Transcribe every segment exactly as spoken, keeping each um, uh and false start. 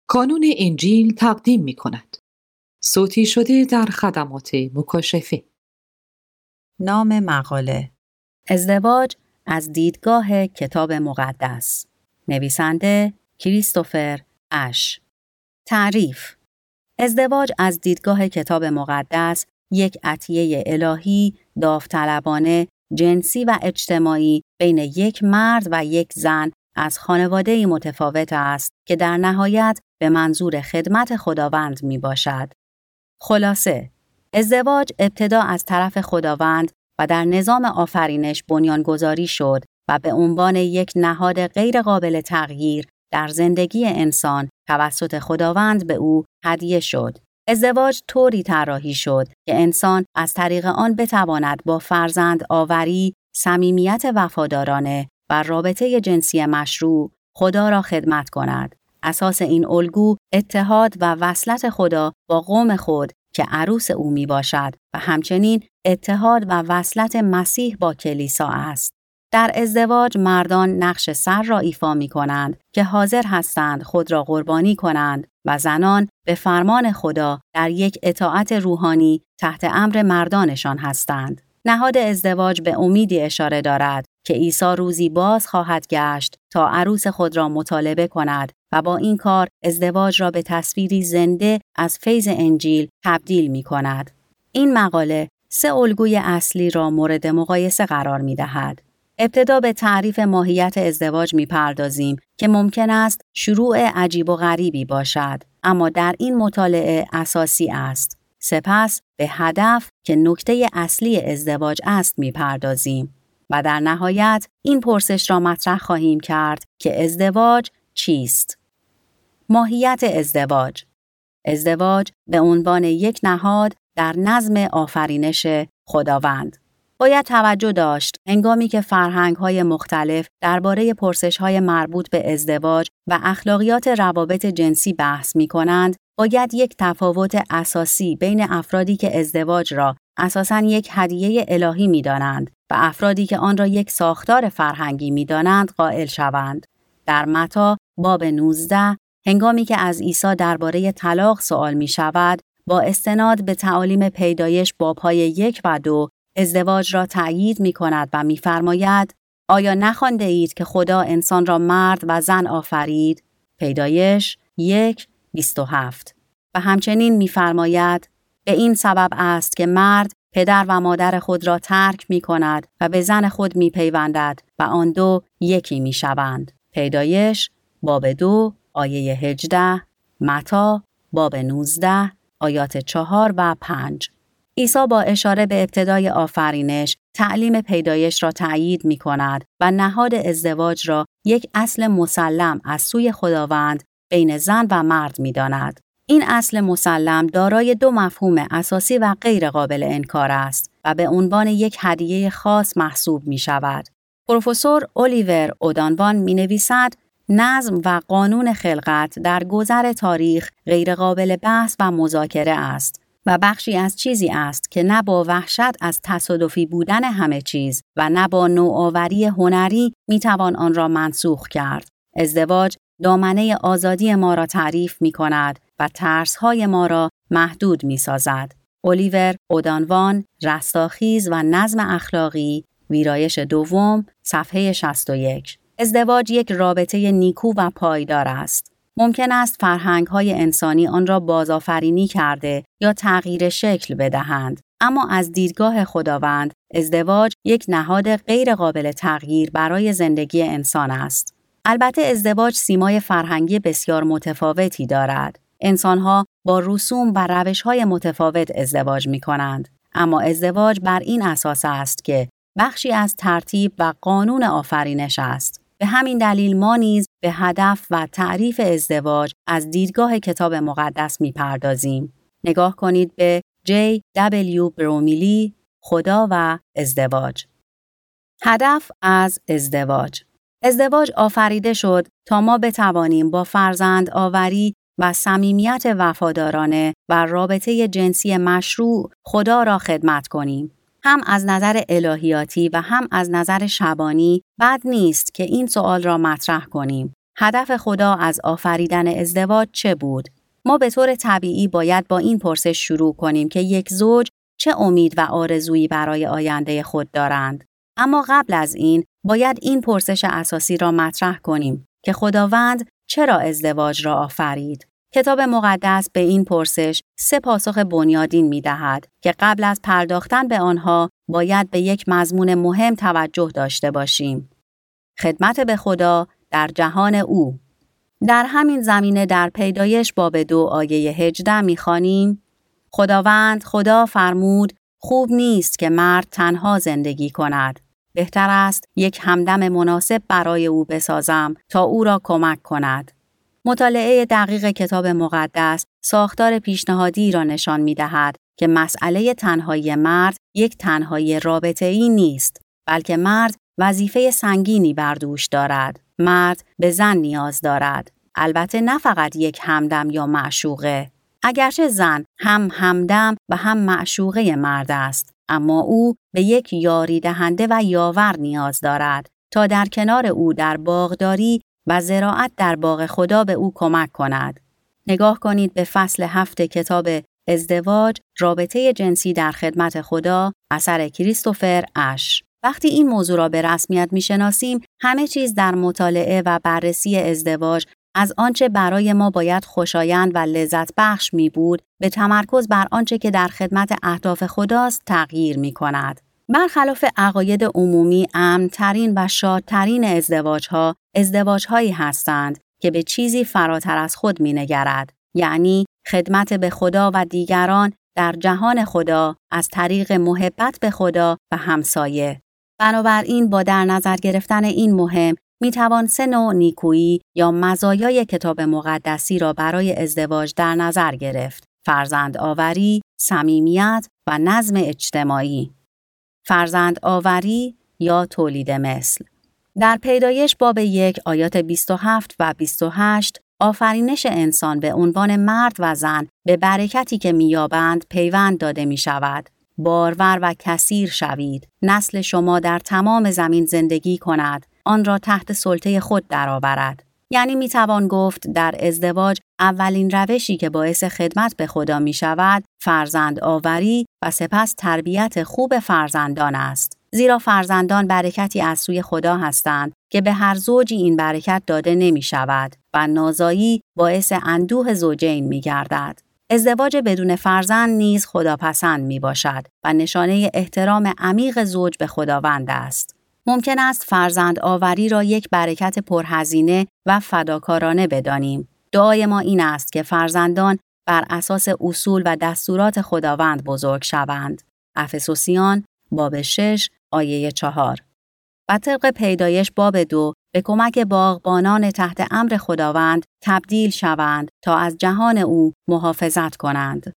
کانون انجیل تقدیم می کند. صوتی شده در خدمات مکاشفه. نام مقاله: ازدواج از دیدگاه کتاب مقدس. نویسنده کریستوفر اش. تعریف: ازدواج از دیدگاه کتاب مقدس یک عطیه الهی، داوطلبانه، جنسی و اجتماعی بین یک مرد و یک زن از خانواده‌ای متفاوت است که در نهایت به منظور خدمت خداوند می باشد. خلاصه، ازدواج ابتدا از طرف خداوند و در نظام آفرینش بنیانگذاری شد و به عنوان یک نهاد غیر قابل تغییر در زندگی انسان توسط خداوند به او هدیه شد. ازدواج طوری طراحی شد که انسان از طریق آن بتواند با فرزند آوری، صمیمیت وفادارانه و رابطه جنسی مشروع خدا را خدمت کند. اساس این الگو اتحاد و وصلت خدا با قوم خود که عروس او می باشد و همچنین اتحاد و وصلت مسیح با کلیسا است. در ازدواج مردان نقش سر را ایفا می کنند که حاضر هستند خود را قربانی کنند و زنان به فرمان خدا در یک اطاعت روحانی تحت امر مردانشان هستند. نهاد ازدواج به امیدی اشاره دارد که عیسی روزی باز خواهد گشت تا عروس خود را مطالبه کند و با این کار ازدواج را به تصویری زنده از فیض انجیل تبدیل می کند. این مقاله سه الگوی اصلی را مورد مقایسه قرار می دهد. ابتدا به تعریف ماهیت ازدواج می پردازیم که ممکن است شروع عجیب و غریبی باشد، اما در این مطالعه اساسی است. سپس به هدف که نکته اصلی ازدواج است می پردازیم و در نهایت این پرسش را مطرح خواهیم کرد که ازدواج چیست؟ ماهیت ازدواج. ازدواج به عنوان یک نهاد در نظم آفرینش خداوند. باید توجه داشت هنگامی که فرهنگ‌های مختلف درباره پرسش‌های مربوط به ازدواج و اخلاقیات روابط جنسی بحث می‌کنند، باید یک تفاوت اساسی بین افرادی که ازدواج را اساساً یک هدیه الهی می‌دانند و افرادی که آن را یک ساختار فرهنگی می‌دانند قائل شوند. در متی باب نوزده، هنگامی که از عیسی درباره طلاق سوال می‌شود، با استناد به تعالیم پیدایش باب‌های یک و دو ازدواج را تأیید می کند و می فرماید: آیا نخوانده اید که خدا انسان را مرد و زن آفرید؟ پیدایش یک بیست و هفت. و همچنین می فرماید: به این سبب است که مرد پدر و مادر خود را ترک می کند و به زن خود می پیوندد و آن دو یکی می شوند. پیدایش باب دو آیه هجده، متی باب نوزده آیات چهار و پنج. عیسی با اشاره به ابتدای آفرینش تعلیم پیدایش را تأیید می کند و نهاد ازدواج را یک اصل مسلم از سوی خداوند بین زن و مرد می داند. این اصل مسلم دارای دو مفهوم اساسی و غیر قابل انکار است و به عنوان یک هدیه خاص محسوب می شود. پروفسور الیور اودانوان می نویسد: نظم و قانون خلقت در گذر تاریخ غیر قابل بحث و مذاکره است و بخشی از چیزی است که نه با وحشت از تصادفی بودن همه چیز و نه با نوآوری هنری میتوان آن را منسوخ کرد. ازدواج دامنه آزادی ما را تعریف می کند و ترس‌های ما را محدود می سازد. الیور اودانوان، رستاخیز و نظم اخلاقی، ویرایش دوم، صفحه شصت و یک. ازدواج یک رابطه نیکو و پایدار است. ممکن است فرهنگ‌های انسانی آن را بازآفرینی کرده یا تغییر شکل بدهند، اما از دیدگاه خداوند ازدواج یک نهاد غیر قابل تغییر برای زندگی انسان است. البته ازدواج سیمای فرهنگی بسیار متفاوتی دارد. انسان‌ها با رسوم و روش‌های متفاوت ازدواج می‌کنند، اما ازدواج بر این اساس است که بخشی از ترتیب و قانون آفرینش است. به همین دلیل ما نیز به هدف و تعریف ازدواج از دیدگاه کتاب مقدس می‌پردازیم. نگاه کنید به جی دبلیو برومیلی، خدا و ازدواج. هدف از ازدواج. ازدواج آفریده شد تا ما بتوانیم با فرزند آوری و صمیمیت وفادارانه و رابطه جنسی مشروع خدا را خدمت کنیم. هم از نظر الهیاتی و هم از نظر شبانی بد نیست که این سوال را مطرح کنیم. هدف خدا از آفریدن ازدواج چه بود؟ ما به طور طبیعی باید با این پرسش شروع کنیم که یک زوج چه امید و آرزویی برای آینده خود دارند. اما قبل از این باید این پرسش اساسی را مطرح کنیم که خداوند چرا ازدواج را آفرید؟ کتاب مقدس به این پرسش سه پاسخ بنیادین می دهد که قبل از پرداختن به آنها باید به یک مضمون مهم توجه داشته باشیم. خدمت به خدا در جهان او. در همین زمینه در پیدایش باب دو آیه هجده می خوانیم: خداوند خدا فرمود خوب نیست که مرد تنها زندگی کند. بهتر است یک همدم مناسب برای او بسازم تا او را کمک کند. مطالعه دقیق کتاب مقدس ساختار پیشنهادی را نشان می دهد که مسئله تنهایی مرد یک تنهایی رابطه‌ای نیست، بلکه مرد وظیفه سنگینی بر دوش دارد. مرد به زن نیاز دارد. البته نه فقط یک همدم یا معشوقه. اگرچه زن هم همدم و هم معشوقه مرد است، اما او به یک یاری دهنده و یاور نیاز دارد تا در کنار او در باغداری و زراعت در باغ خدا به او کمک کند. نگاه کنید به فصل هفت کتاب ازدواج، رابطه جنسی در خدمت خدا، اثر کریستوفر اش. وقتی این موضوع را به رسمیت می‌شناسیم، همه چیز در مطالعه و بررسی ازدواج از آنچه برای ما باید خوشایند و لذت بخش می بود به تمرکز بر آنچه که در خدمت اهداف خداست تغییر می کند. برخلاف عقاید عمومی، امن‌ترین و شادترین ازدواج‌ها ازدواج‌هایی هستند که به چیزی فراتر از خود می نگرد، یعنی خدمت به خدا و دیگران در جهان خدا از طریق محبت به خدا و همسایه. بنابراین با در نظر گرفتن این مهم می توان سه نوع نیکویی یا مزایای کتاب مقدسی را برای ازدواج در نظر گرفت: فرزند آوری، صمیمیت و نظم اجتماعی. فرزند آوری یا تولید مثل. در پیدایش باب یک آیات بیست و هفت و بیست و هشت آفرینش انسان به عنوان مرد و زن به برکتی که می‌یابند پیوند داده می شود. بارور و کثیر شوید، نسل شما در تمام زمین زندگی کند، آن را تحت سلطه خود درآورد. یعنی می توان گفت در ازدواج اولین روشی که باعث خدمت به خدا می شود فرزند آوری و سپس تربیت خوب فرزندان است. زیرا فرزندان برکتی از سوی خدا هستند که به هر زوجی این برکت داده نمی شود و نازایی باعث اندوه زوجین می گردد. ازدواج بدون فرزند نیز خداپسند می باشد و نشانه احترام عمیق زوج به خداوند است. ممکن است فرزند آوری را یک برکت پرهزینه و فداکارانه بدانیم. دعای ما این است که فرزندان بر اساس اصول و دستورات خداوند بزرگ شوند. افسوسیان باب شش آیه چهار. و طبق پیدایش باب دو به کمک باغبانان تحت امر خداوند تبدیل شوند تا از جهان او محافظت کنند.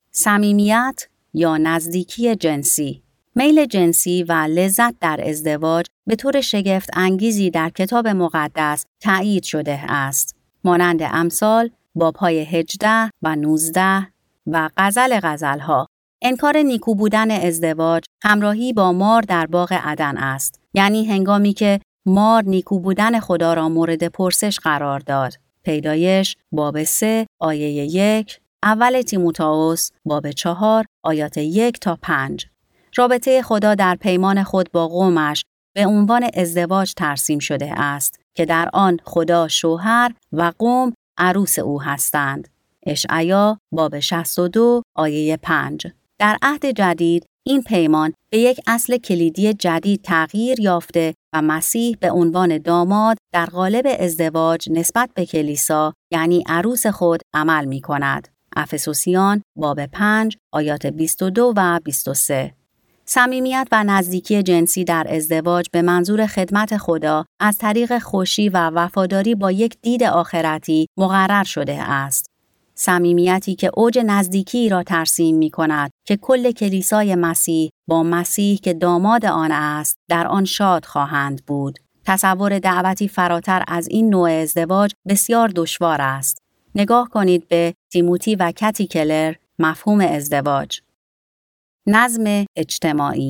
صمیمیت یا نزدیکی جنسی. میل جنسی و لذت در ازدواج به طور شگفت انگیزی در کتاب مقدس تأیید شده است. مانند امثال باب‌های هجده و نوزده و غزل غزل‌ها. انکار نیکو بودن ازدواج همراهی با مار در باغ عدن است. یعنی هنگامی که مار نیکو بودن خدا را مورد پرسش قرار داد. پیدایش باب سه آیه یک، اول تیموتائوس باب چهار آیات یک تا پنج. رابطه خدا در پیمان خود با قومش به عنوان ازدواج ترسیم شده است که در آن خدا شوهر و قوم عروس او هستند. اشعیا باب شصت و دو آیه پنج. در عهد جدید این پیمان به یک اصل کلیدی جدید تغییر یافته و مسیح به عنوان داماد در قالب ازدواج نسبت به کلیسا یعنی عروس خود عمل می کند. افسوسیان باب پنج آیات بیست و دو و بیست و سه. صمیمیت و نزدیکی جنسی در ازدواج به منظور خدمت خدا از طریق خوشی و وفاداری با یک دید آخرتی مقرر شده است. صمیمیتی که اوج نزدیکی را ترسیم می کند که کل کلیسای مسیح با مسیح که داماد آن است در آن شاد خواهند بود. تصور دعوتی فراتر از این نوع ازدواج بسیار دشوار است. نگاه کنید به تیموتی و کتی کلر، مفهوم ازدواج. نظم اجتماعی.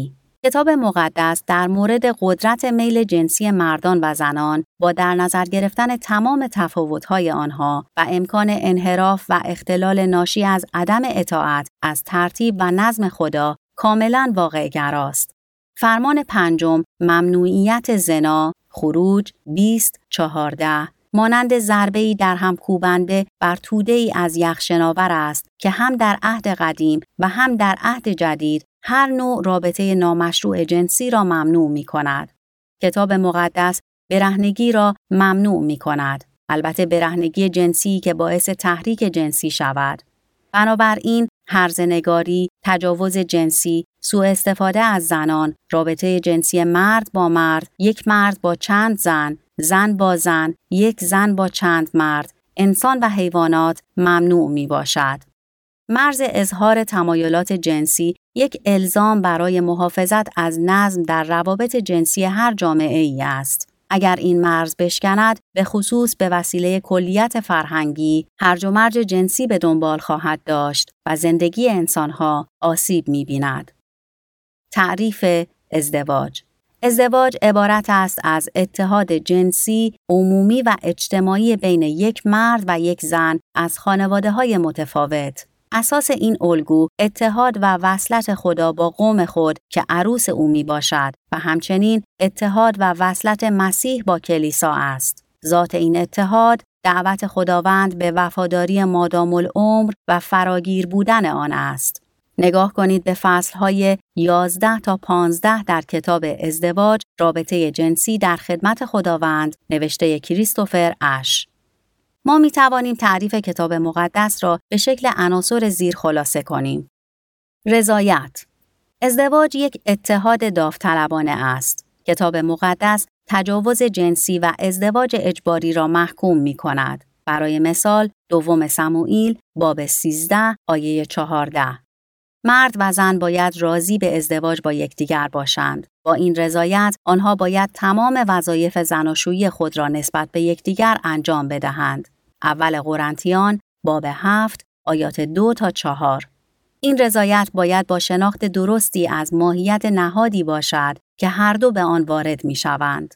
کتاب مقدس در مورد قدرت میل جنسی مردان و زنان با در نظر گرفتن تمام تفاوت‌های آنها و امکان انحراف و اختلال ناشی از عدم اطاعت از ترتیب و نظم خدا کاملاً واقع‌گراست. فرمان پنجم، ممنوعیت زنا، خروج بیست چهارده، مانند ضربه‌ای در هم کوبنده بر توده‌ای از یخشناور است که هم در عهد قدیم و هم در عهد جدید هر نوع رابطه نامشروع جنسی را ممنوع می کند. کتاب مقدس برهنگی را ممنوع می کند. البته برهنگی جنسی که باعث تحریک جنسی شود. بنابراین هرزنگاری، تجاوز جنسی، سوء استفاده از زنان، رابطه جنسی مرد با مرد، یک مرد با چند زن، زن با زن، یک زن با چند مرد، انسان و حیوانات ممنوع می باشد. مرز اظهار تمایلات جنسی یک الزام برای محافظت از نظم در روابط جنسی هر جامعه ای است. اگر این مرز بشکند، به خصوص به وسیله کلیت فرهنگی، هرج و مرج جنسی به دنبال خواهد داشت و زندگی انسانها آسیب می‌بیند. تعریف ازدواج. ازدواج عبارت است از اتحاد جنسی، عمومی و اجتماعی بین یک مرد و یک زن از خانواده‌های متفاوت. اساس این الگو اتحاد و وصلت خدا با قوم خود که عروس او می باشد و همچنین اتحاد و وصلت مسیح با کلیسا است. ذات این اتحاد دعوت خداوند به وفاداری مادام العمر و فراگیر بودن آن است. نگاه کنید به فصلهای یازده تا پانزده در کتاب ازدواج، رابطه جنسی در خدمت خداوند، نوشته کریستوفر اش. ما می توانیم تعریف کتاب مقدس را به شکل عناصر زیر خلاصه کنیم. رضایت. ازدواج یک اتحاد داوطلبانه است. کتاب مقدس تجاوز جنسی و ازدواج اجباری را محکوم می کند. برای مثال، دوم سموئیل باب سیزده آیه چهارده. مرد و زن باید راضی به ازدواج با یکدیگر باشند. با این رضایت، آنها باید تمام وظایف زناشویی خود را نسبت به یکدیگر انجام بدهند. اول قرنتیان باب هفت آیات دو تا چهار. این رضایت باید با شناخت درستی از ماهیت نهادی باشد که هر دو به آن وارد می شوند.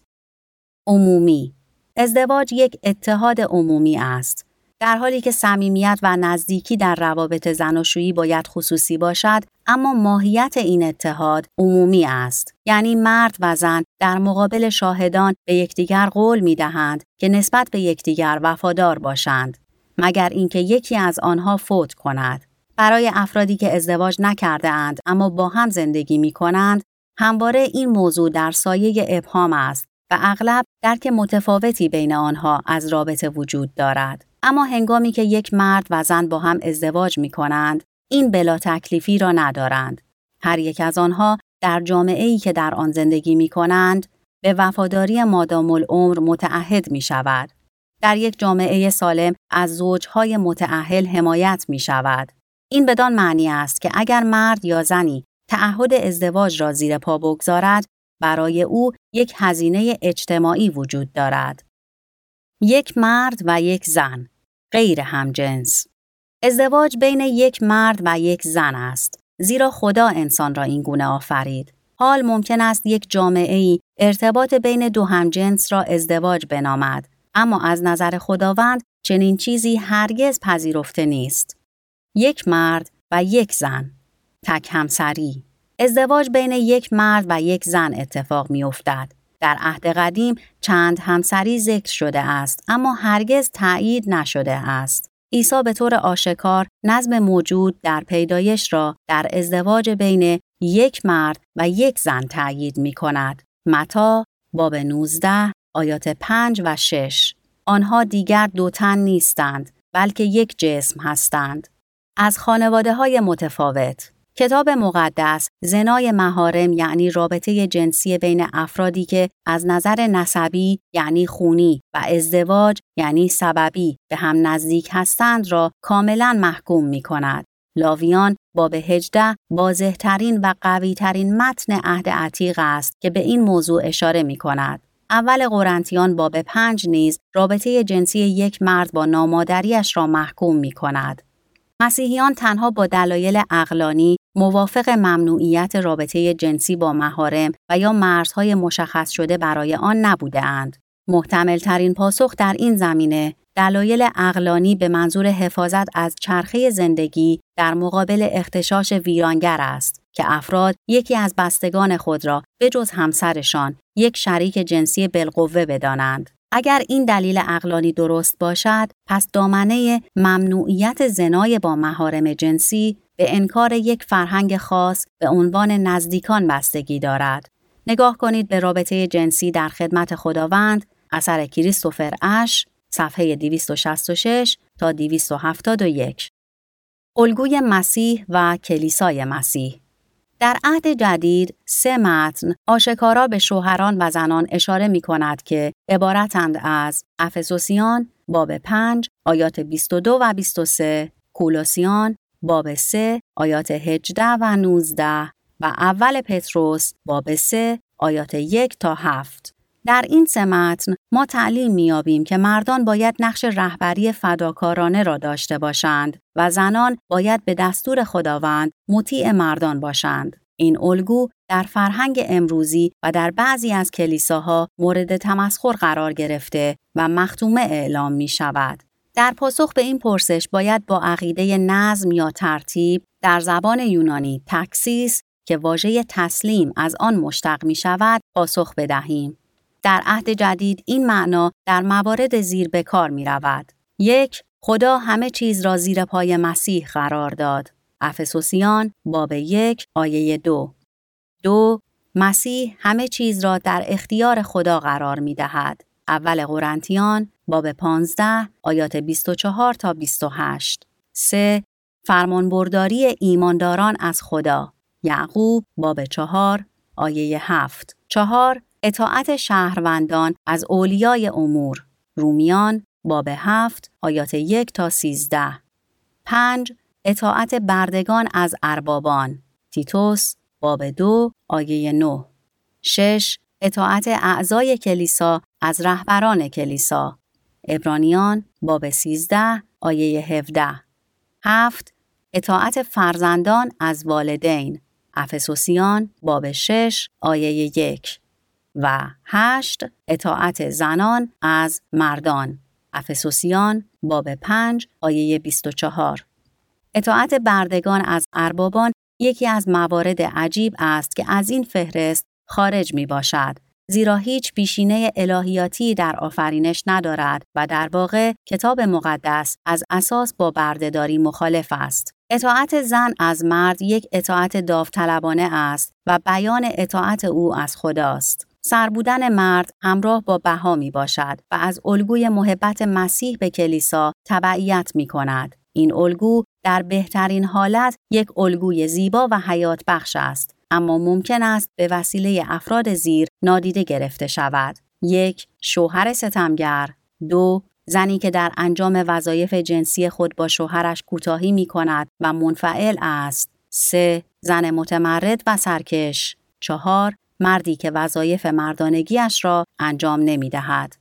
عمومی. ازدواج یک اتحاد عمومی است. در حالی که صمیمیت و نزدیکی در روابط زناشویی باید خصوصی باشد، اما ماهیت این اتحاد عمومی است. یعنی مرد و زن در مقابل شاهدان به یکدیگر قول می‌دهند که نسبت به یکدیگر وفادار باشند، مگر اینکه یکی از آنها فوت کند. برای افرادی که ازدواج نکرده اند اما با هم زندگی می‌کنند، همواره این موضوع در سایه ابهام است و اغلب درک متفاوتی بین آنها از رابطه وجود دارد. اما هنگامی که یک مرد و زن با هم ازدواج می کنند، این بلا تکلیفی را ندارند. هر یک از آنها در جامعه‌ای که در آن زندگی می کنند، به وفاداری مادام العمر متعهد می شود. در یک جامعه سالم از زوجهای متأهل حمایت می شود. این بدان معنی است که اگر مرد یا زنی تعهد ازدواج را زیر پا بگذارد، برای او یک هزینه اجتماعی وجود دارد. یک مرد و یک زن، غیر همجنس. ازدواج بین یک مرد و یک زن است، زیرا خدا انسان را این گونه آفرید. حال ممکن است یک جامعه‌ای ارتباط بین دو همجنس را ازدواج بنامد، اما از نظر خداوند چنین چیزی هرگز پذیرفته نیست. یک مرد و یک زن، تک همسری. ازدواج بین یک مرد و یک زن اتفاق می افتد. در عهد قدیم چند همسری ذکر شده است، اما هرگز تأیید نشده است. عیسی به طور آشکار نظم موجود در پیدایش را در ازدواج بین یک مرد و یک زن تأیید می کند. متی باب نوزده آیات پنج و شش. آنها دیگر دو تن نیستند، بلکه یک جسم هستند. از خانواده‌های متفاوت. کتاب مقدس زنای محارم یعنی رابطه جنسی بین افرادی که از نظر نسبی یعنی خونی و ازدواج یعنی سببی به هم نزدیک هستند را کاملا محکوم می کند. لاویان باب هجده واضح‌ترین و قوی‌ترین متن عهد عتیق است که به این موضوع اشاره می کند. اول قرنتیان باب پنج نیز رابطه جنسی یک مرد با نامادریش را محکوم می کند. مسیحیان تنها با دلایل عقلانی موافق ممنوعیت رابطه جنسی با محارم و یا مرزهای مشخص شده برای آن نبوده‌اند. محتمل ترین پاسخ در این زمینه دلایل عقلانی به منظور حفاظت از چرخه زندگی در مقابل اغتشاش ویرانگر است که افراد یکی از بستگان خود را به جز همسرشان یک شریک جنسی بالقوه بدانند. اگر این دلیل عقلانی درست باشد، پس دامنه ممنوعیت زنای با محارم جنسی به انکار یک فرهنگ خاص به عنوان نزدیکان بستگی دارد. نگاه کنید به رابطه جنسی در خدمت خداوند، اثر کریستوفر اش، صفحه دویست و شصت و شش تا دویست و هفتاد و یک. الگوی مسیح و کلیسای مسیح. در عهد جدید سه متن آشکارا به شوهران و زنان اشاره می کند که عبارتند از افسوسیان باب پنج آیات بیست و دو و بیست و سه، کولوسیان باب سه آیات هجده و نوزده و اول پتروس باب سه آیات یک تا هفت. در این سه متن ما تعلیم می‌یابیم که مردان باید نقش رهبری فداکارانه را داشته باشند و زنان باید به دستور خداوند مطیع مردان باشند. این الگو در فرهنگ امروزی و در بعضی از کلیساها مورد تمسخر قرار گرفته و مختومه اعلام می شود. در پاسخ به این پرسش باید با عقیده نظم یا ترتیب، در زبان یونانی تکسیس که واژه تسلیم از آن مشتق می شود پاسخ بدهیم. در عهد جدید این معنا در موارد زیر به کار می رود. یک، خدا همه چیز را زیر پای مسیح قرار داد. افسوسیان باب یک آیه دو. دو، مسیح همه چیز را در اختیار خدا قرار می دهد. اول قرنتیان باب پانزده آیات بیست و چهار تا بیست و هشت. سه، فرمانبرداری ایمانداران از خدا. یعقوب باب چهار آیه هفت. چهار، اطاعت شهروندان از اولیای امور. رومیان باب هفت آیات یک تا سیزده. پنج، اطاعت بردگان از اربابان. تیتوس باب دو آیه نه. شش، اطاعت اعضای کلیسا از رهبران کلیسا. عبرانیان باب سیزده آیه هفده. هفت، اطاعت فرزندان از والدین. افسوسیان باب شش آیه یک. و هشت، اطاعت زنان از مردان. افسوسیان باب پنج آیه بیست و چهار. اطاعت بردگان از اربابان یکی از موارد عجیب است که از این فهرست خارج می باشد، زیرا هیچ پیشینه الهیاتی در آفرینش ندارد و در واقع کتاب مقدس از اساس با بردهداری مخالف است. اطاعت زن از مرد یک اطاعت داوطلبانه است و بیان اطاعت او از خداست. سر بودن مرد همراه با بها می باشد و از الگوی محبت مسیح به کلیسا تبعیت می کند. این الگو در بهترین حالت یک الگوی زیبا و حیات بخش است، اما ممکن است به وسیله افراد زیر نادیده گرفته شود. یک، شوهر ستمگر. دو، زنی که در انجام وظایف جنسی خود با شوهرش کوتاهی می کند و منفعل است. سه، زن متمرد و سرکش. چهار، مردی که وظایف مردانگیش را انجام نمی دهد.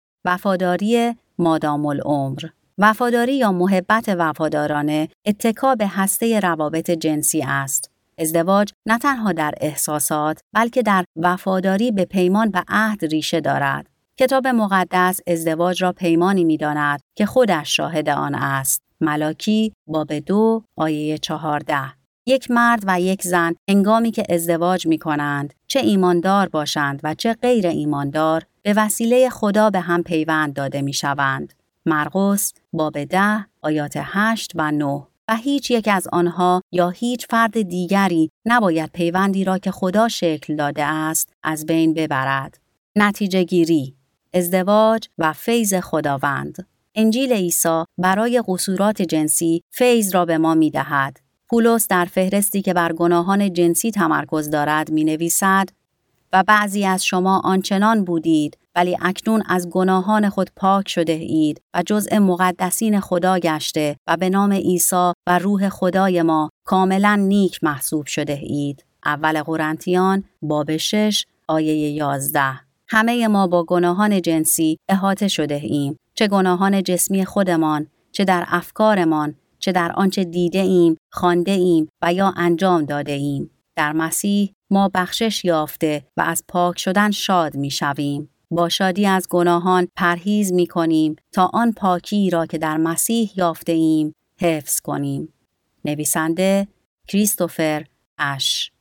وفاداری مادام العمر. وفاداری یا محبت وفادارانه اتکا به هسته روابط جنسی است. ازدواج نه تنها در احساسات بلکه در وفاداری به پیمان و عهد ریشه دارد. کتاب مقدس ازدواج را پیمانی می داند که خودش شاهد آن است. ملاکی باب دو آیه چهارده. یک مرد و یک زن هنگامی که ازدواج می کنند، چه ایماندار باشند و چه غیر ایماندار، به وسیله خدا به هم پیوند داده می شوند. مرقس باب ده آیات هشت و نه. و هیچ یک از آنها یا هیچ فرد دیگری نباید پیوندی را که خدا شکل داده است از بین ببرد. نتیجه گیری، ازدواج و فیض خداوند. انجیل عیسی برای قصورات جنسی فیض را به ما می دهد. پولس در فهرستی که بر گناهان جنسی تمرکز دارد می نویسد و بعضی از شما آنچنان بودید ولی اکنون از گناهان خود پاک شده اید و جزء مقدسین خدا گشته و به نام عیسی و روح خدای ما کاملا نیک محسوب شده اید. اول قرنتیان باب شش آیه یازده. همه ما با گناهان جنسی احاطه شده ایم، چه گناهان جسمی خودمان، چه در افکارمان، چه در آنچه دیده ایم، خوانده ایم و یا انجام داده ایم. در مسیح ما بخشش یافته و از پاک شدن شاد می شویم. با شادی از گناهان پرهیز می کنیم تا آن پاکی را که در مسیح یافته ایم حفظ کنیم. نویسنده کریستوفر اش.